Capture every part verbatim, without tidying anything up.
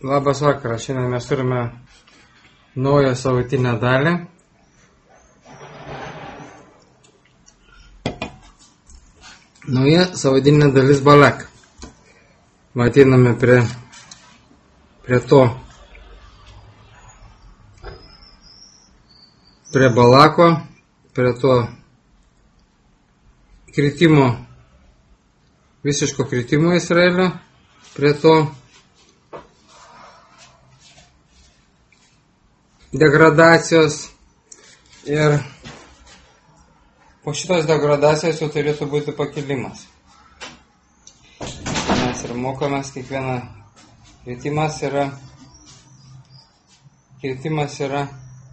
Labas vakaras, šiandien mes turime naują savaitinę dalį. Nauja savaitinė dalis Balak. Ateiname prie, prie to, prie Balako, prie to kritimo, visiško kritimo Izraelio, prie to degradacijos ir po šitos degradacijos jau turėtų būti pakilimas. Mes ir mokomės, kiekviena kritimas yra, kritimas yra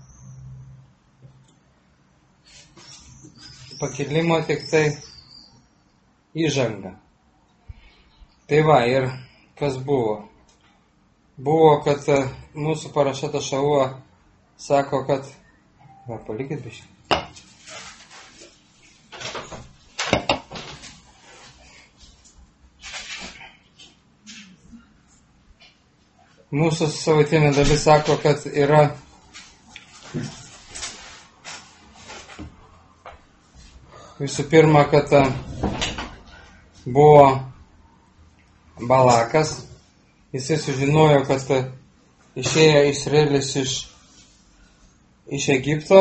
pakilimo tik tai įžanga. Tai va, ir kas buvo? Buvo, kad mūsų parašata Šauo sako, kad... Va, palikit biškį. Mūsų savaitinė dalis sako, kad yra visų pirma, kad buvo Balakas. Jisai sužinojo, kad išėjo Izraelis iš iš Egipto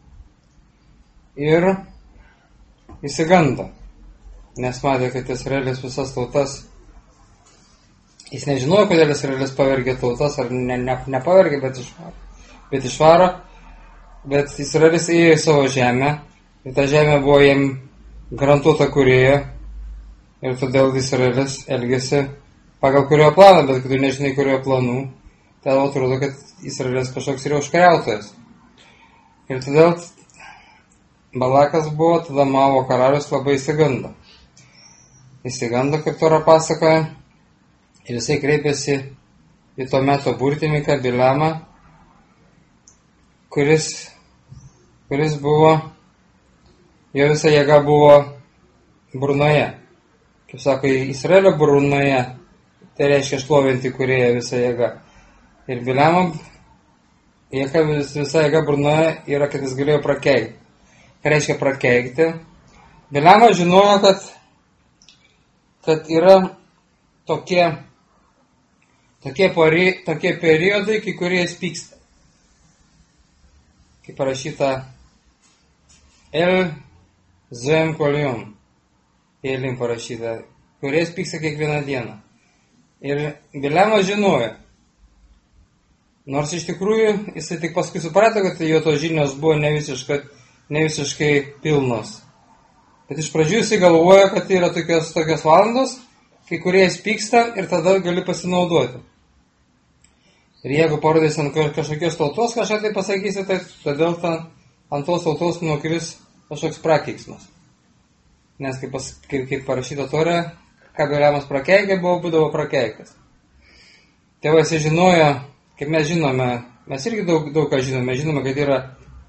ir įsigando, nes matė, kad Izraelis visas tautas, jis nežinojo, kodėl Izraelis pavergė tautas, ar ne, ne, nepavergė, bet išvaro, bet išvaro, bet Izraelis ėjo į savo žemę, ir ta žemė buvo jam garantuota kūrėjo, ir todėl Izraelis elgėsi pagal kurio planą, bet kai tu nežinai kurio planų, tai atrodo, kad Izraelis kažkoks yra užkariautojas. Ir todėl Balakas buvo, tada Moabo karalius labai įsigando. Įsigando, kaip Tora pasakoja, ir jisai kreipėsi į to meto burtininką Bilamą, kuris, kuris buvo, jo visa jėga buvo burnoje. Kaip sako, Izraelio burnoje, tai reiškia šlovinti kūrėją visą jėgą. Ir Bilamą Jėga, visa jėga burnoje yra, kad jis galėjo prakeikti. Ką reiškia prakeikti? Bilamas žinojo, kad, kad yra tokie, tokie, pari, tokie periodai, kai kurie jis pyksta. Kaip parašyta El Zem Kolium. Elim parašyta, kurie jis pyksta kiekvieną dieną. Ir Bilamas žinojo. Nors iš tikrųjų, jisai tik paskui suprato, kad jo tos žinios buvo ne visiškai, ne visiškai pilnos. Bet iš pradžių jisai galvoja, kad yra tokios, tokios valandos, kai kurie jis pyksta ir tada gali pasinaudoti. Ir jeigu parodys ant kažkokios tautos kažką tai pasakysi, tai todėl ta, ant tos tautos nukris kažkoks prakeiksmas. Nes kaip, pas, kaip, kaip parašyta Tore, ką Bilamas prakeikė, buvo būdavo prakeiktas. Tai va, jisai žinojo, kaip mes žinome, mes irgi daug, daug ką žinome, žinome, kad yra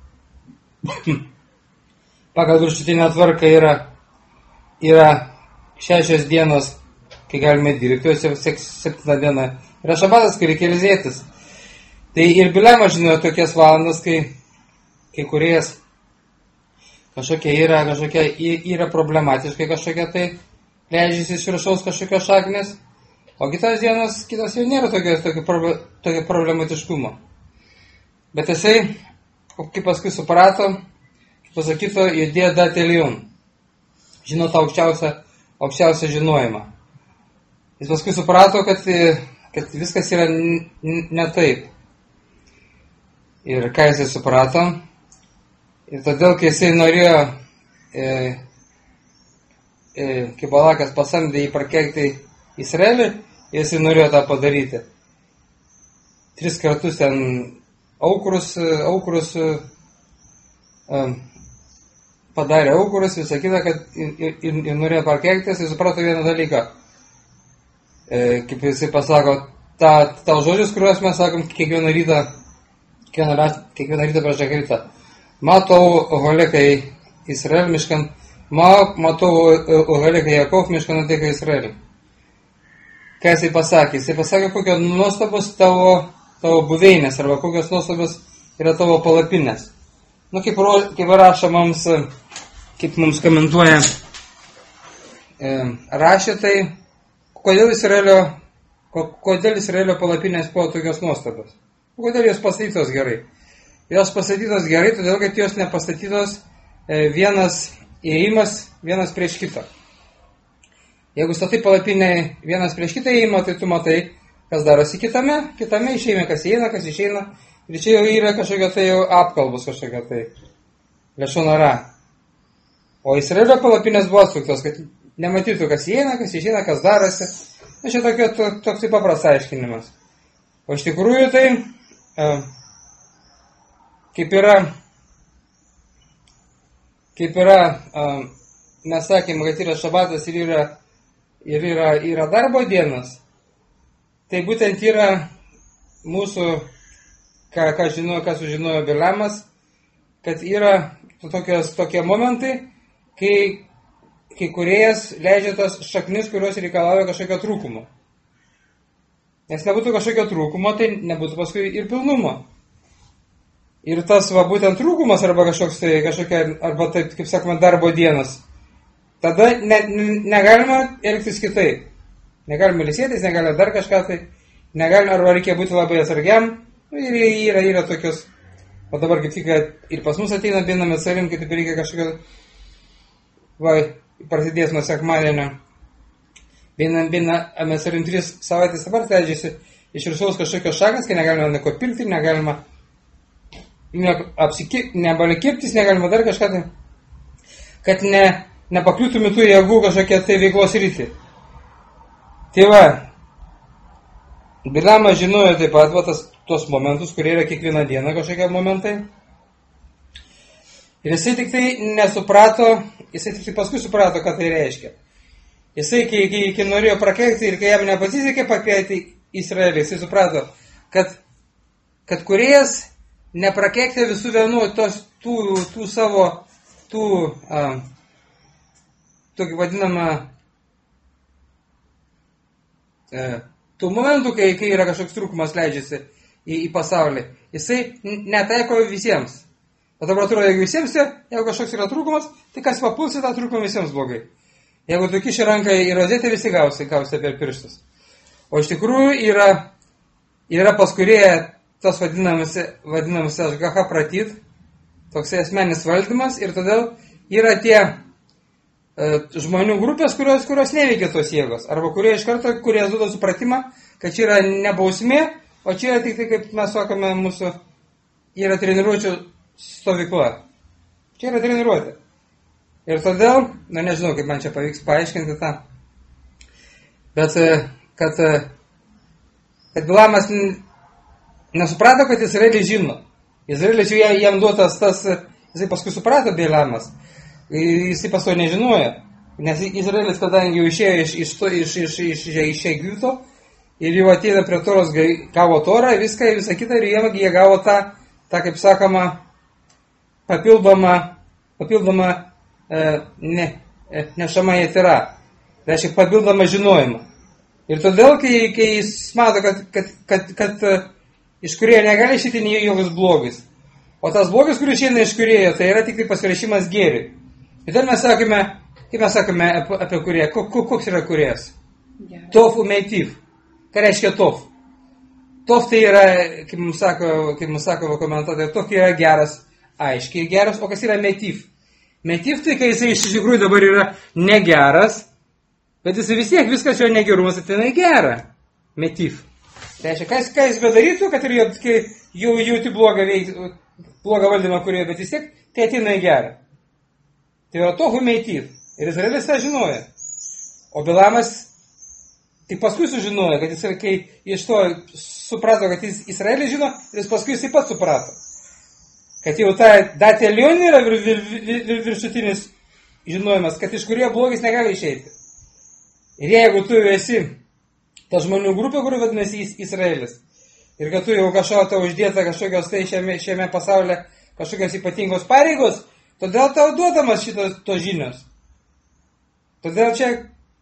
pagal viršutinę tvarką yra, yra šešios dienos, kai galime dirbti, o septyną dieną yra šabatas, kai reikia ilsėtis. Tai ir Bilamas žinojo tokias valandas, kai, kai kuries kažkokia yra, kažkokia yra problematiškai kažkokia tai leidžiasi iš viršaus kažkokios šaknės. O kitos dienos, kitos jau nėra tokios, tokio, tokio problematiškumo. Bet jisai, kaip paskui suprato, kaip pasakyto, judėjo datelium. Žino tą aukščiausią, aukščiausią žinojimą. Jis paskui suprato, kad, kad viskas yra ne taip. Ir ką jisai suprato. Ir todėl, kai jisai norėjo, e, e, kai Balakas pasamdė jį prakeikti Izraelį, jisai norėjo tą padaryti. Tris kartus ten aukurus, aukurus um, padarė aukurus, visą kitą, kad ir, ir, ir norėjo parkeiktis, jis suprato vieną dalyką. E, kaip jisai pasako, tą, tą žodžius, kuriuos mes sakom kiekvieną rytą, kiekvieną, kiekvieną rytą prieš rytą. Matau holekai Izrael miškan, ma, matau holekai Jakov miškan ateiką Izraelį. ką jisai pasakė? Jisai pasakė, kokios nuostabos tavo, tavo buveinės, arba kokios nuostabos yra tavo palapinės. Nu, kaip, kaip rašo mums, kaip mums komentuoja e, rašė, tai kodėl Izraelio, kodėl Izraelio palapinės buvo tokios nuostabos? Kodėl jos pastatytos gerai? Jos pastatytos gerai, todėl kad jos nepastatytos e, vienas įėjimas, vienas prieš kitą. Jeigu statai palapinę vienas prieš kitą įėjimą, tai tu matai, kas darosi kitame, kitame išėjime, kas įeina, kas išeina. Ir čia jau yra kažkokia tai jau apkalbos, kažkokia tai lešonara. O Izraelio palapinės buvo atsuktos, kad nematytų, kas įeina, kas išeina, kas darosi. Na, čia tokio, to, toks tai paprastas aiškinimas. O iš tikrųjų tai, e, kaip yra, kaip yra, e, mes sakėme, kad yra šabatas ir yra, ir yra, yra darbo dienas, tai būtent yra mūsų, ką, ką, žinojo, ką sužinojo Bileamas, kad yra tokios, tokie momentai, kai, kai kūrėjas leidžia tas šaknis, kurios reikalauja kažkokio trūkumo. Nes nebūtų kažkokio trūkumo, tai nebūtų paskui ir pilnumo. Ir tas, va, būtent trūkumas arba kažkoks tai, kažkokia, arba taip, kaip sakoma, darbo dienas, tada ne, negalima elgtis kitaip. Negalima ilsėtis, negalima dar kažką tai, negalima, arba reikia būti labai atsargiam. Ir yra, yra tokios, o dabar kaip tik ir pas mus ateina viename salim, kad reikia kažkokio, va, prasidės nuo sekmadienio. Viena, viena, mes turim tris savaitės dabar leidžiasi iš viršaus kažkokios šakas, kai negalima nieko pilti, negalima ne, apsikip, nebalikiptis, negalima dar kažką tai, kad ne, nepakliūtume tų jėgų kažkokie tai veiklos rytį. Tai va, Bileamas žinojo taip pat va, tas, tuos momentus, kurie yra kiekvieną dieną kažkokie momentai. Ir jisai tik tai nesuprato, jisai tik tai paskui suprato, ką tai reiškia. Jisai, kai, kai, kai norėjo prakeikti ir kai jam nepasisekė pakeikti Izraelį, jisai suprato, kad, kad kūrėjas neprakeikti visų vienų tos, tų, tų savo, tų, a, tokį vadinamą, a, tų momentų, kai, kai yra kažkoks trūkumas leidžiasi į, į pasaulį, jisai netaiko visiems. O dabar atrodo, jeigu visiems, jeigu kažkoks yra trūkumas, tai kas papulsi tą trūkumą visiems blogai. Jeigu tu kiši ranką į rozetę, visi gausi, gausi per pirštus. O iš tikrųjų yra, yra paskurėję tas vadinamas, vadinamas ašgacha pratyt, toks asmeninis valdymas, ir todėl yra tie e, žmonių grupės, kurios, kurios neveikia tos jėgos, arba kurie iš karto, kurie duoda supratimą, kad čia yra ne bausmė, o čia yra tik tai, kaip mes sakome, mūsų yra treniruočių stovykla. Čia yra treniruotė. Ir todėl, na nežinau, kaip man čia pavyks paaiškinti tą, bet kad, kad Bileamas nesuprato, kad Izraelis žino. Izraelis jau jam duotas tas, jisai paskui suprato Bileamas, jisai paskui nežinojo, nes Izraelis, kadangi jau išėjo iš, iš, iš, iš, iš, iš Egipto ir jau ateina prie Toros, gavo Torą, viską, visą kitą, ir jie, jie gavo tą, tą, kaip sakoma, papildomą, papildomą e, ne, e, nešamą įtyrą. Tai reiškia papildomą žinojimą. Ir todėl, kai, kai jis mato, kad, kad, kad, kad, kad iš kurėjo negali išeiti jokios blogis, o tas blogis, kuris išeina iš kurėjo, tai yra tik tai pasireišimas gėriui. Ir tada mes sakome, kaip mes sakome apie, apie kurėją, koks yra kurėjas? Yeah. Tof umeitiv. Ką reiškia tof? Tof tai yra, kaip mums sako, kaip mums sako komentatoriai, tof yra geras, aiškiai geras, o kas yra metif? Metif tai, kai jisai iš tikrųjų dabar yra negeras, bet jisai vis tiek viskas jo negerumas ateina į gerą. Metif. Tai reiškia, ką, ką jis bedarytų, kad ir jau, jau jauti blogą, veik, blogą valdymą kurioje, bet vis tiek tai ateina į gerą. Tai yra tohu metif. Ir Izraelis tą žinojo. O Bileamas tik paskui sužinojo, kad jis, kai iš to suprato, kad jis Izraelis žino, ir jis paskui jis pat suprato. Kad jau ta datelionė yra vir, vir, vir, vir, viršutinis žinojimas, kad iš kurio blogis negali išeiti. Ir jeigu tu esi ta žmonių grupė, kuri vadinasi Izraelis, ir kad tu jau kažko tau uždėta kažkokios tai šiame, šiame pasaulyje kažkokios ypatingos pareigos, todėl tau duodamas šitos tos žinios. Todėl čia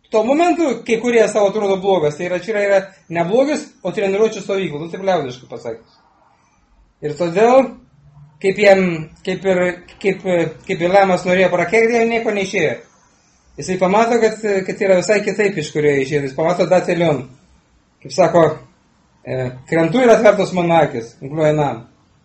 tuo momentu, kai kurie savo atrodo blogas, tai yra, čia yra ne blogas, o treniruočių stovyklų, nu taip liaudiškai pasakys. Ir todėl, kaip jam, kaip ir, kaip, kaip Bilamas norėjo prakeikti, jam nieko neišėjo. Jisai pamato, kad, kad yra visai kitaip, iš kurio išėjo. Jis pamato datelion. Kaip sako, e, krentu ir atvertos mano akis, inkluoja nam.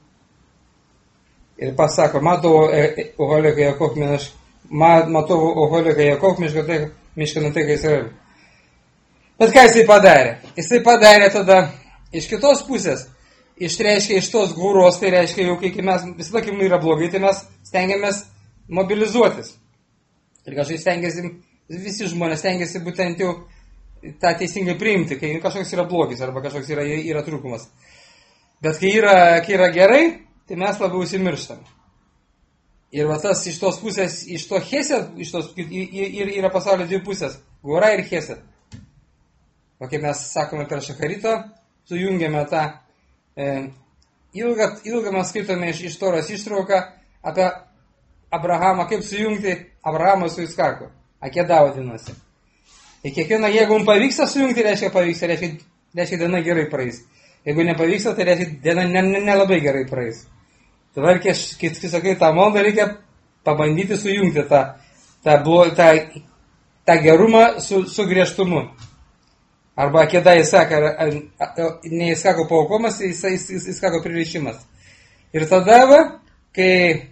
Ir pasako, matau Oholiką Jakov, matau Oholiką Jakov, miškaną tai, kai Izraelį. Bet ką jisai padarė? Jisai padarė tada iš kitos pusės. Ištreiškia iš tos gūros, tai reiškia jau, kai mes, visada, kai mums yra blogai, tai mes stengiamės mobilizuotis. Ir kažkai stengiasi, visi žmonės stengiasi būtent jau tą teisingai priimti, kai kažkoks yra blogis arba kažkoks yra, yra trūkumas. Bet kai yra, kai yra gerai, tai mes labiau užsimirštam. Ir va tas iš tos pusės, iš to Chesed, iš tos, ir yra pasaulio dvi pusės, Gora ir Chesed. O kaip mes sakome per Šacharito, sujungiame tą e, ilgą, ilgą mes skaitome iš, iš Toros ištrauką apie Abrahamą, kaip sujungti Abrahamą su Iskaku. Akeda vadinasi. Ir kiekvieną, jeigu mums pavyksta sujungti, reiškia pavyksta, reiškia, reiškia diena gerai praeis. Jeigu nepavyksta, tai reiškia diena nelabai ne, ne gerai praeis. Tada, kai, kai sakai tą maldą, reikia pabandyti sujungti tą, tą, tą, tą gerumą su, su griežtumu. Arba kėda įsaka, ne įskako paukomas, įskako pririšimas. Ir tada, va, kai,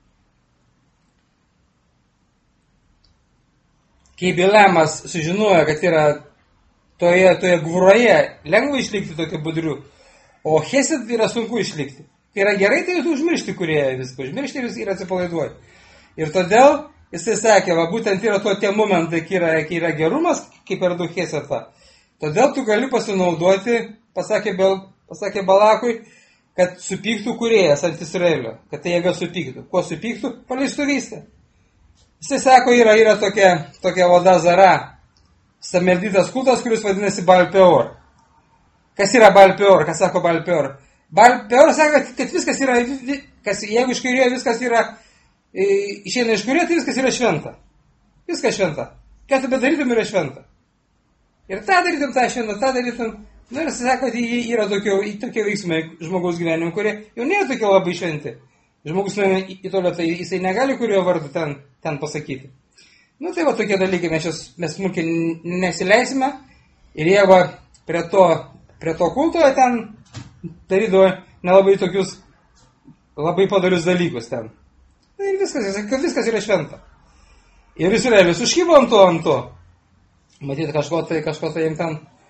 kai Bilemas sužinojo, kad yra toje, toje gvuroje lengva išlikti tokiu budriu, o Chesed yra sunku išlikti. Kai yra gerai, tai jūs užmiršti, kurie viską užmiršti ir, ir atsipalaiduoti. Ir todėl jisai sakė, va, būtent yra to tie momentai, kai yra, kai yra gerumas, kaip ir du Chesetą. Todėl tu gali pasinaudoti, pasakė, Bel, pasakė Balakui, kad supyktų kūrėjas ant Izraelio, kad tai jėga supyktų. Kuo supyktų? Paleistuvystė. Jisai sako, yra, yra tokia, tokia vada Zara, sameldytas kultas, kuris vadinasi Baal Peor. Kas yra Baal Peor? Kas sako Baal Peor? Baal Peor sako, kad viskas yra, kas, jeigu iš kairėjo viskas yra, išeina iš kairėjo, tai viskas yra šventa. Viskas šventa. Ką tu bedarytum, yra šventa. Ir tą darytum, tą šventą, tą darytum. Nu ir sako, tai yra tokie, tokie veiksmai žmogaus gyvenimo, kurie jau nėra tokie labai šventi. Žmogus nueina į tualetą, jisai negali kurio vardu ten, ten pasakyti. Nu tai va tokie dalykai, mes, šios, mes smulkiai nesileisime. Ir jie va prie to, prie to kulto ten darydavo nelabai tokius labai padarius dalykus ten. Ir viskas, kad viskas yra šventa. Ir Izraelis užkybo ant to, ant to. Matyti, kažko tai, kažko tai jiems ten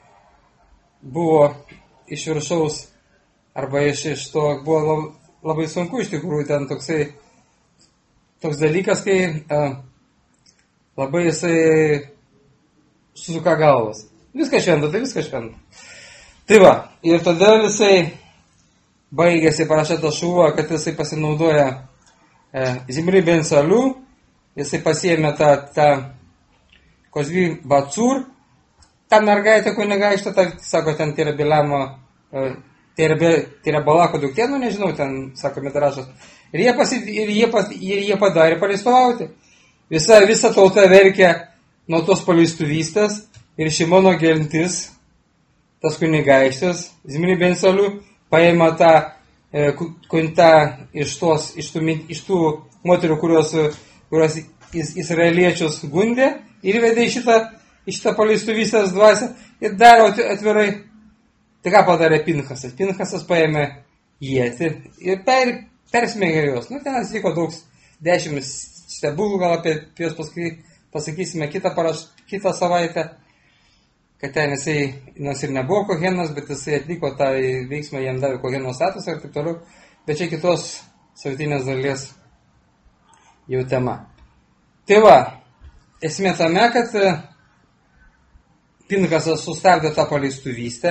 buvo iš viršaus, arba iš, iš to buvo labai sunku iš tikrųjų ten toksai, toks dalykas, kai a, labai jisai susuka galvas. Viskas šventa, tai viskas šventa. Tai va, ir todėl jisai baigėsi parašytą šūvą, kad jisai pasinaudoja e, Zimri ben Salių, jisai pasiėmė tą, tą Kozvi Bacur, ta mergaitė kunigaikštė, ta, sako, ten tai yra Bilamo, tai yra, tai yra Balako duktė, nu nežinau, ten, sako, Midrašas. Ir jie, pasi, ir jie, pas, ir jie padarė paleistuvauti. Visa, visa tauta verkė nuo tos paleistuvystės ir Šimono gentis, tas kunigaikštis, Zimri ben Salių, paėmė tą e, kuntą iš, tos, iš, tų, iš tų moterų, kurios, kurios izraeliečius gundė, ir vedė į šitą, į šitą paleistuvystės dvasę ir daro atvirai. Tai ką padarė Pinchasas? Pinchasas paėmė ietį ir per, persmėgė juos. Nu, ten atsitiko daug, dešimt stebuklų, gal apie juos paskui pasakysime kitą, paraš, kitą savaitę, kad ten jisai, nors ir nebuvo kohenas, bet jisai atliko tą veiksmą, jam davė koheno statusą ir taip toliau. Bet čia kitos savitinės dalies jau tema. Tai va, esmė tame, kad Pinchasas sustabdė tą paleistuvystę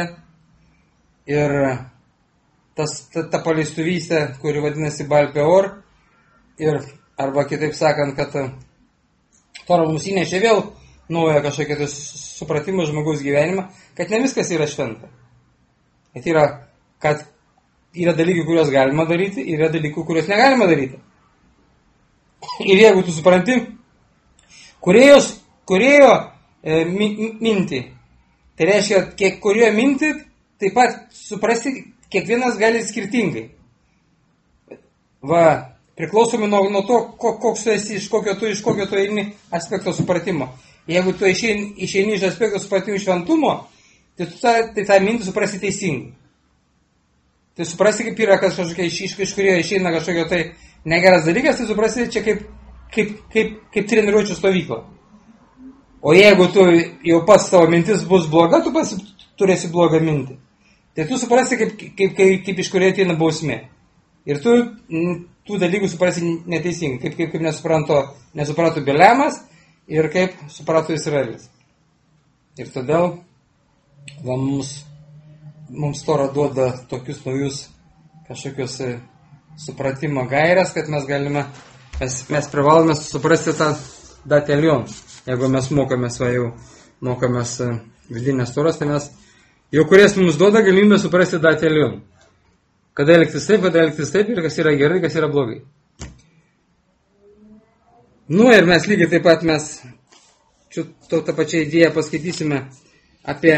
ir tas, ta, ta paleistuvystė, kuri vadinasi Baal Peor, ir, arba kitaip sakant, kad Tora mums įnešė vėl naują kažkokią tai supratimą žmogaus gyvenimą, kad ne viskas yra šventa. Kad yra, kad yra dalykai, kuriuos galima daryti, ir yra dalykų, kuriuos negalima daryti. Ir jeigu tu supranti, Kūrėjos, kūrėjo e, mi, mintį. Tai reiškia, kiek kurio mintį, taip pat suprasti, kiekvienas gali skirtingai. Va, priklausomai nuo, nuo to, koks tu esi, iš kokio tu, iš kokio tu eini aspekto supratimo. Jeigu tu išeini, išeini iš aspekto supratimo šventumo, tai tu tą, tai tą mintį suprasti teisingai. Tai suprasti, kaip yra kažkokia iš, iš, iš kurio išeina kažkokio tai negeras dalykas, tai suprasti čia kaip, kaip, kaip, kaip treniruočių stovykla. O jeigu tu jau pats tavo mintis bus bloga, tu pats turėsi blogą mintį. Tai tu suprasti, kaip, kaip, kaip, kaip iš kurio ateina bausmė. Ir tu tų dalykų suprasi neteisingai, kaip, kaip, kaip nesupranto, nesuprato Bilemas ir kaip suprato Izraelis. Ir todėl va, mums, mums Tora duoda tokius naujus kažkokius supratimo gairias, kad mes galime, mes, mes privalome suprasti tą datelion. Jeigu mes mokomės, va jau mokomės vidinės Toros, tai mes jau kuris mums duoda galimybę suprasti datelion. Kada elgtis taip, kada elgtis taip ir kas yra gerai, kas yra blogai. Nu ir mes lygiai taip pat mes čia to tą pačią idėją paskaitysime apie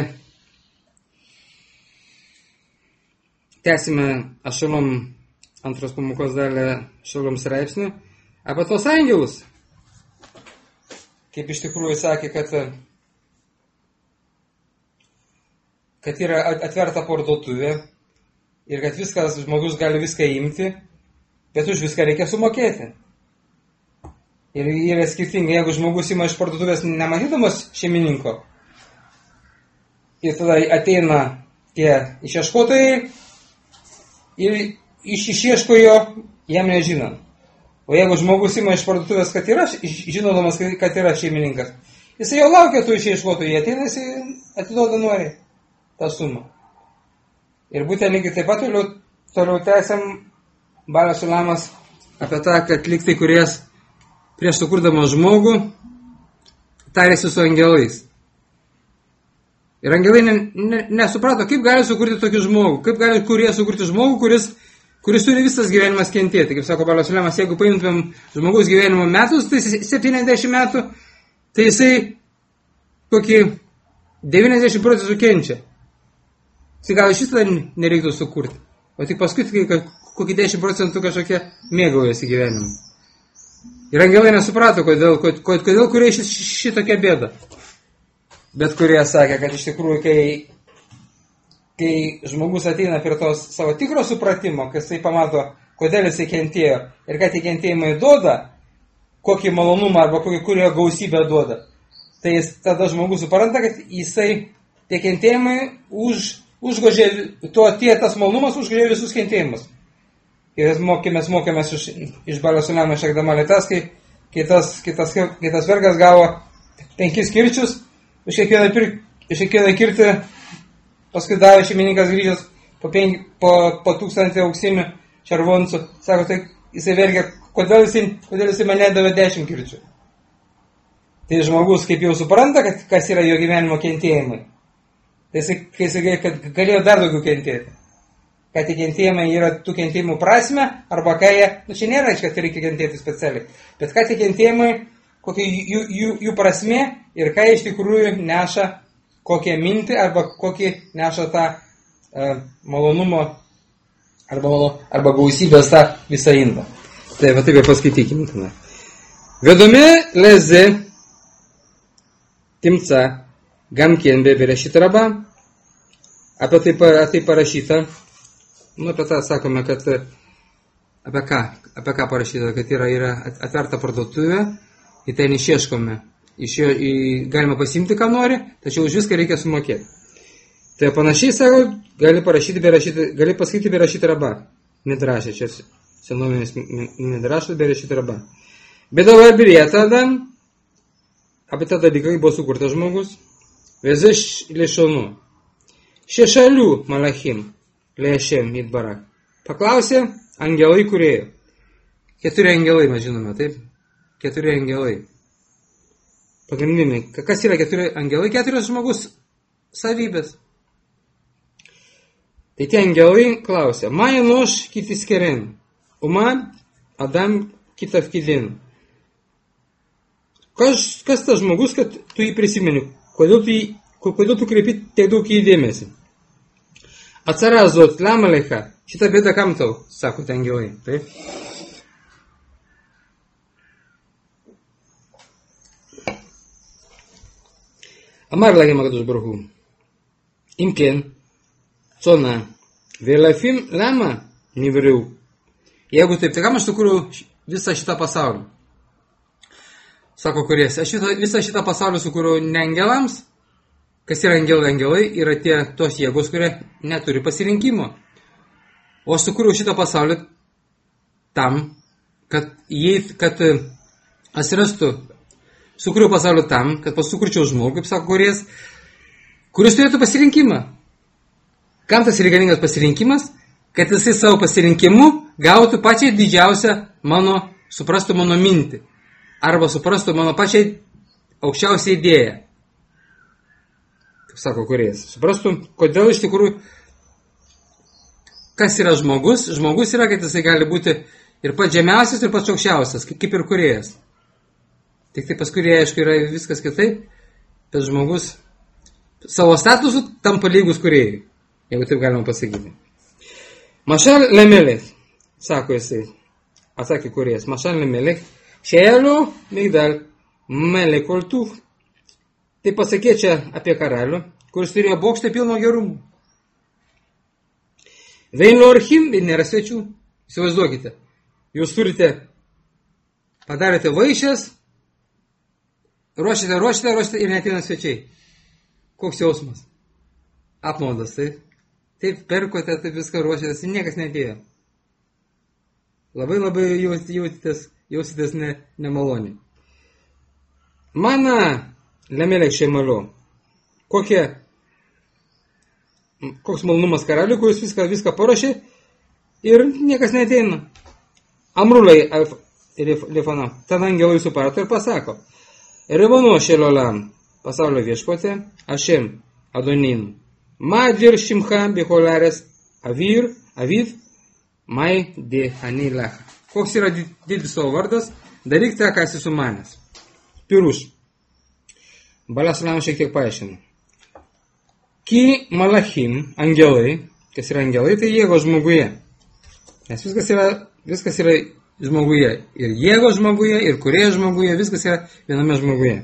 tęsime Ašalom antros pamokos dalį Ašalom straipsnių apie tos angelus. Kaip iš tikrųjų sakė, kad, kad yra atverta parduotuvė ir kad viskas, žmogus gali viską imti, bet už viską reikia sumokėti. Ir yra skirtingai, jeigu žmogus ima iš parduotuvės nematydamas šeimininko, ir tada ateina tie išieškotojai ir iš išieško jo jam nežinant. O jeigu žmogus ima iš parduotuvės, kad yra, žinodamas, kad yra šeimininkas, jisai jau laukia tų išieškotojų, jie ateina, jisai atiduoda nori tą sumą. Ir būtent lygiai taip pat toliau, toliau tęsiam Balio Sulamas apie tą, kad lyg tai kuries prieš sukurdamas žmogų tarėsi su angelais. Ir angelai ne, ne, nesuprato, kaip gali sukurti tokį žmogų, kaip gali kurie sukurti žmogų, kuris kuris turi visas gyvenimas kentėti. Kaip sako Balio Sulamas, jeigu paimtumėm žmogaus gyvenimo metus, tai septyniasdešimt metų, tai jisai kokį devyniasdešimt procentų kenčia. Tai gal šitą nereiktų sukurti. O tik paskui kokį dešimt procentų kažkokie mėgaujasi gyvenimu. Ir angelai nesuprato, kodėl, kodėl, kodėl kurie šitokia bėda. Bet kurie sakė, kad iš tikrųjų, kai kai žmogus ateina prie tos savo tikro supratimo, kai jisai pamato, kodėl jisai kentėjo ir ką tie kentėjimai duoda, kokį malonumą arba kokį kurio gausybę duoda, tai jis, tada žmogus supranta, kad jisai tie kentėjimai už, užgožė, tuo tie tas malonumas užgožė visus kentėjimus. Ir mokėmės, mokėmės iš, iš Balio Sulamo šekdama lėtas, kai, kai, tas, kai, tas, kai tas vergas gavo penkis kirčius, iš kiekvieną, pir, iš kiekvieną kirtį paskui davė šeimininkas grįžęs po, penki, po, po tūkstantį auksinių červoncų. Sako, tai jisai vergia, kodėl jisai, kodėl jisai mane davė dešimt kirčių. Tai žmogus kaip jau supranta, kad kas yra jo gyvenimo kentėjimai. Tai jisai, kai jisai, kad galėjo dar daugiau kentėti. Kad tie kentėjimai yra tų kentėjimų prasme, arba ką jie, nu čia nėra, kad reikia kentėti specialiai. Bet ką tie kentėjimai, kokia jų, jų, jų prasme ir ką iš tikrųjų neša kokią mintį arba kokį neša tą e, malonumo arba, arba gausybės tą visą indą. Tai va taip ir paskaitykime. Tada. Vedome leze timca gamkien be berešit raba. Apie tai, tai parašyta. Nu, apie tą sakome, kad apie ką, apie ką parašyta, kad yra, yra atverta parduotuvė, į ten išieškome. Iš jo į, galima pasimti, ką nori, tačiau už viską reikia sumokėti. Tai panašiai, sako, gali parašyti, berašyti, gali pasakyti berašyti raba. Midrašė, čia senovinis midrašas berašyti raba. Bet dabar birėta, apie tą dalyką, kai buvo sukurtas žmogus, vezeš lėšonų. Šešalių malachim, lėšėm įdbarak. Paklausė angelai kūrėjo. Keturi angelai, mes žinome, taip? Keturi angelai. Pagrindiniai. Kas yra keturi angelai? Keturios žmogus savybės. Tai tie angelai klausia, ma enoš kitis keren, o man Adam kitą kidin. Kas, kas tas žmogus, kad tu jį prisimeni? kodėl tu, kodėl tu kreipi tiek daug į dėmesį? Atsara azot, lama lecha, šitą bėdą kam tau, sako ten angelai, taip? Amar lagim הקדוש ברוך הוא, אם כן, צונה, ולפים למה נבראו? Jeigu taip, tai kam aš sukūriau visą šitą pasaulį? Sako kurės, aš šitą, visą šitą pasaulį sukūriau ne angelams, kas yra angelai, angelai yra tie tos jėgos, kurie neturi pasirinkimo. O aš sukūriau šitą pasaulį tam, kad, jei, kad atsirastų, sukūriau pasaulį tam, kad pasukurčiau žmogų, kaip sako kurės, kuris turėtų pasirinkimą. Kam tas reikalingas pasirinkimas? Kad jisai savo pasirinkimu gautų pačią didžiausią mano, suprastų mano mintį. Arba suprastų mano pačią aukščiausią idėją. Kaip sako kurės. Suprastų, kodėl iš tikrųjų, kas yra žmogus. Žmogus yra, kad jisai gali būti ir pats žemiausias, ir pats aukščiausias, kaip ir kurėjas. Tik tai pas kurėje, aišku, yra viskas kitaip, bet žmogus savo statusu tampa lygus kurėjai. Jeigu taip galima pasakyti. Mašal lemelech, sako jisai, atsakė kurėjas, mašal lemelech, šeelio migdal melekoltuf. Tai pasakė čia apie karalių, kuris turėjo bokštą pilno gerumų. Veinlo archim, ir nėra svečių. Įsivaizduokite, jūs turite, padarėte vaišės, ruošite, ruošite, ruošite ir neateina svečiai. Koks jausmas? Apmaudas, taip? Taip perkote, taip viską ruošėtės ir niekas neatėjo. Labai labai jausitės, jausitės ne, nemaloniai. Mana lemelek šeimalio. Kokie, koks malonumas karaliui, kuris viską, viską paruošė ir niekas neateina. Amrulai lefana. Tada angelai suprato ir pasako. Revono šelolam, pasaulio viešpatė, Ašem, Adonin. Ma dir šimcha bicholarės avir, aviv, mai de anilacha. Koks yra didis savo vardas, daryk tą, ką esi sumanęs. Piruš. Balasalam šiek tiek paaiškina. Ki malachim, angelai, kas yra angelai, tai jėgo žmoguje. Nes viskas yra, viskas yra žmoguje. Ir jėgo žmoguje, ir kurėjo žmoguje, viskas yra viename žmoguje.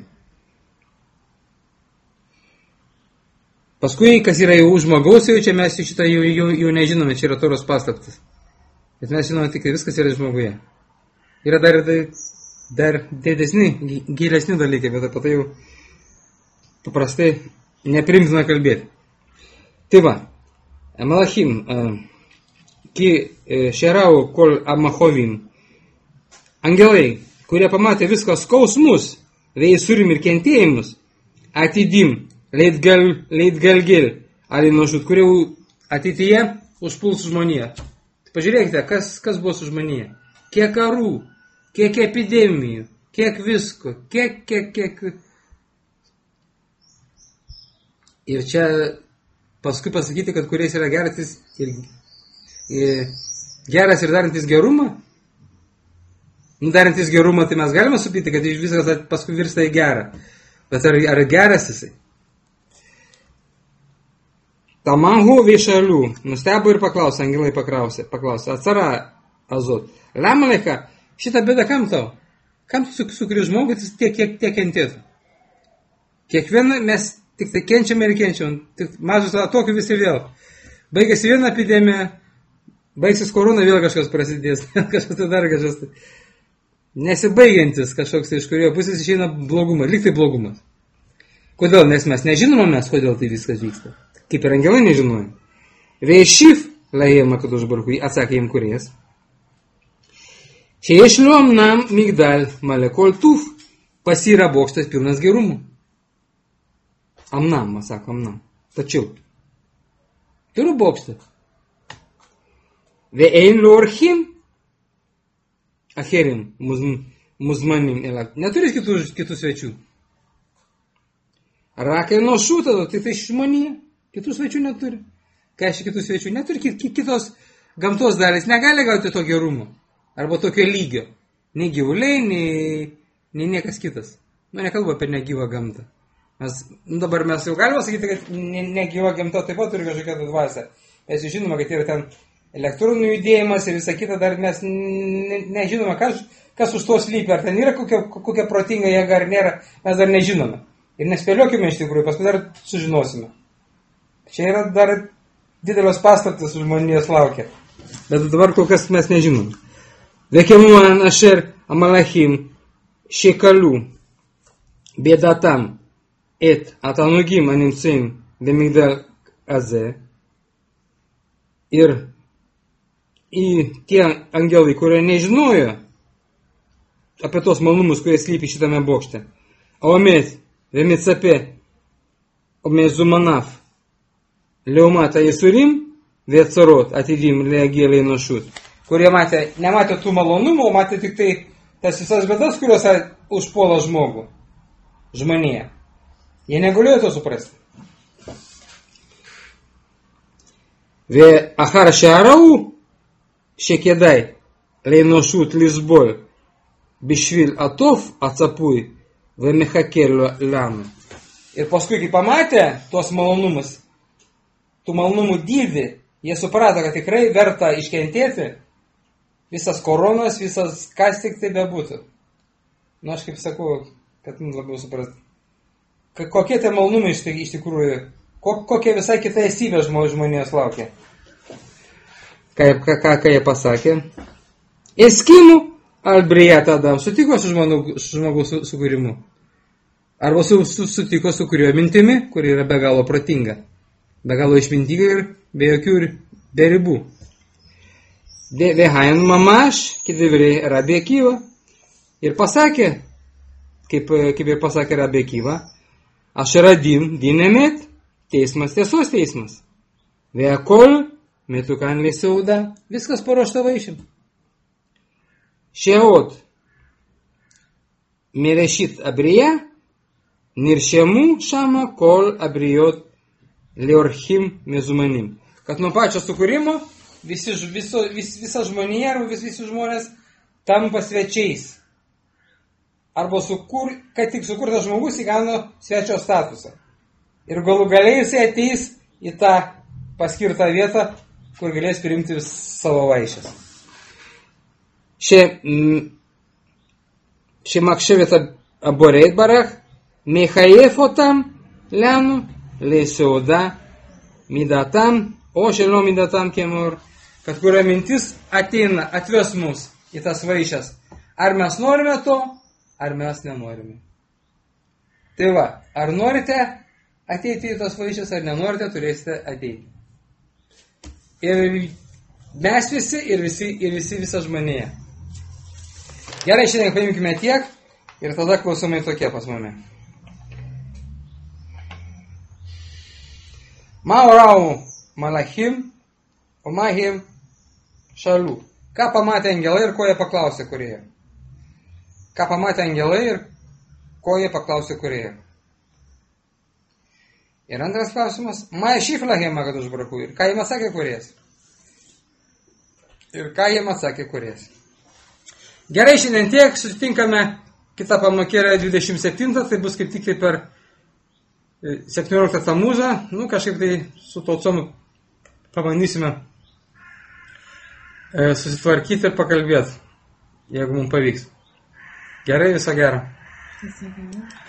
Paskui, kas yra jau žmogaus, jau čia mes šitą jau, jau, jau nežinome, čia yra Toros paslaptis. Bet mes žinome tik, kad viskas yra žmoguje. Yra dar, dar didesni, gilesni dalykai, bet apie tai jau paprastai neprimtina kalbėti. Tai va, malachim, ki šerau kol amachovim, angelai, kurie pamatė viską skausmus, veisurim ir kentėjimus, atidim, Leitgal, leitgalgil, alinošut, kurie ateityje užpuls žmoniją. Pažiūrėkite, kas, kas buvo su žmonija. Kiek karų, kiek epidemijų, kiek visko, kiek, kiek, kiek. Ir čia paskui pasakyti, kad kuriais yra geras ir, ir geras ir darantis gerumą. Darantis gerumą, tai mes galime supyti, kad viskas paskui virsta į gerą. Bet ar, ar geras jisai? Tamanhu viešalių, nustebo ir paklausė, angelai paklausė, paklausė, atsara azot. Lemalecha, šitą bėdą kam tau? Kam tu sukuri žmogų, tiek, kiek tiek kentėtų? Kiekvieną mes tik tai kenčiame ir kenčiam, tik mažus atokių visi vėl. Baigėsi viena epidemija, baigsis korona, vėl kažkas prasidės, kažkas tai dar kažkas tai. Nesibaigiantis kažkoks tai iš kurio pusės išeina blogumas, lyg tai blogumas. Kodėl? Nes mes nežinome mes, kodėl tai viskas vyksta. Kaip ir angelai nežinojom. Veishif laiem הקדוש ברוך הוא, atsakė jam kurės. שיש לו אמנם מגדל מלא כל טוב, pas yra bokštas pilnas gerumų. Amnam, sako amnam. Tačiau. Turiu bokštą. Ve'ein lo orchim, acherim, muzmanim elak. Neturi kitų, kitų svečių. Rakai nuo šūtą, tai tai žmonija. Kitų svečių neturi. Ką aš kitų svečių neturi, kitos gamtos dalis negali gauti to gerumo. Arba tokio lygio. Nei gyvuliai, nei, nei niekas kitas. Nu, nekalbu apie negyvą gamtą. Mes, nu, dabar mes jau galime sakyti, kad negyva gamta taip pat turi kažkokią dvasę. Mes jau žinome, kad yra ten elektronų judėjimas ir visa kita, dar mes ne, nežinome, kas, kas už to slypi, ar ten yra kokia, kokia protinga jėga, ar nėra, mes dar nežinome. Ir nespėliokime iš tikrųjų, paskui dar sužinosime. Čia yra dar didelės paslaptys žmonijos laukia. Bet dabar kol kas mes nežinome. Vekemuen asher amalachim shekalu bedatam et atanugim animtsim במגדל הזה, ir į tie angelai, kurie nežinojo apie tos malumus, kurie slypi šitame bokšte. Aomet, vemicape, omezumanav, leumata Jesurim, vėtsarot, atidim, leagėlai nušut. Kurie matė, nematė tų malonumų, o matė tik tai tas visas bėdas, kurios užpuola žmogų, žmonėje. Jie negalėjo to suprasti. ואחר שראו שכדאי לאנושות לסבול בשביל הטוב הצפוי ומחכה לנו. Ir paskui, kai pamatė tuos malonumus, tų malonumų dydį, jie suprato, kad tikrai verta iškentėti visas koronas, visas kas tik tai bebūtų. Na, aš kaip sakau, kad labiau suprasti. Kokie tie malonumai iš tikrųjų, kokia visai kita esybė žmonės laukia. Ką, ką, ką, ką jie pasakė? Eskimu albriat Adam. Sutiko su žmogaus sukūrimu. Arba su, su, sutiko su kurio mintimi, kuri yra be galo protinga. Be galo išmintinga ir be jokių be ribų. Vehain mamaš, kidivriai Rabbi Akiva. Ir pasakė, kaip, kaip ir pasakė Rabbi Akiva, Ašeradim dinemet, teismas tiesos teismas. Veakol metukan lesauda, viskas paruošta vaišim. Šeot merešit abrija, niršemų šama kol abrijot leorchim mezumanim. Kad nuo pačio sukūrimo visi, viso, vis, visa žmonija, vis, visi žmonės tampa svečiais. Arba sukur, kad tik sukurtas žmogus įgauna svečio statusą. Ir galų galiai jisai ateis į tą paskirtą vietą, kur galės priimti savo vaišes. Šemakševėta aboreit barach, mechayefotam lenu, leiseuda midatam, o šelno midatam kemur, kad kuria mintis ateina, atves mus į tas vaišes. Ar mes norime to, ar mes nenorime. Tai va, ar norite ateiti į tos vaišes, ar nenorite, turėsite ateiti. Ir mes visi, ir visi, ir visi visa žmonėje. Gerai, šiandien paimkime tiek, ir tada klausomai tokie pas mumi. Maurau malachim, omahim šalių. Ką pamatė angelai ir ko jie paklausė kurėje? Ką pamatė angelai ir ko jie paklausė kurėje? Ir antras klausimas, Maja šiflahėm Akadosh Baruch Hu. Ir ką jiem atsakė kurės? Ir ką jiem atsakė kurės? Gerai, šiandien tiek, susitinkame kitą pamokėlę dvidešimt septintą, tai bus kaip tik tai per septynioliktą tamuzą, nu kažkaip tai su taucom pabandysime e, susitvarkyti ir pakalbėti, jeigu mums pavyks. Gerai, viso gero.